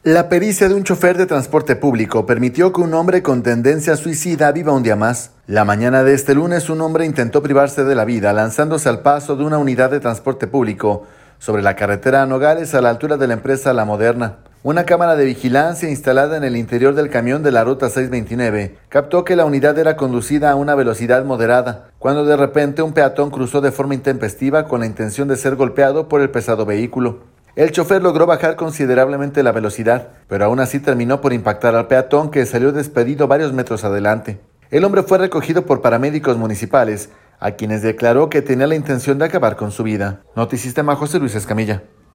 La pericia de un chofer de transporte público permitió que un hombre con tendencia suicida viva un día más. La mañana de este lunes, un hombre intentó privarse de la vida lanzándose al paso de una unidad de transporte público sobre la carretera Nogales a la altura de la empresa La Moderna. Una cámara de vigilancia instalada en el interior del camión de la ruta 629 captó que la unidad era conducida a una velocidad moderada, cuando de repente un peatón cruzó de forma intempestiva con la intención de ser golpeado por el pesado vehículo. El chofer logró bajar considerablemente la velocidad, pero aún así terminó por impactar al peatón, que salió despedido varios metros adelante. El hombre fue recogido por paramédicos municipales, a quienes declaró que tenía la intención de acabar con su vida. Notisistema, José Luis Escamilla.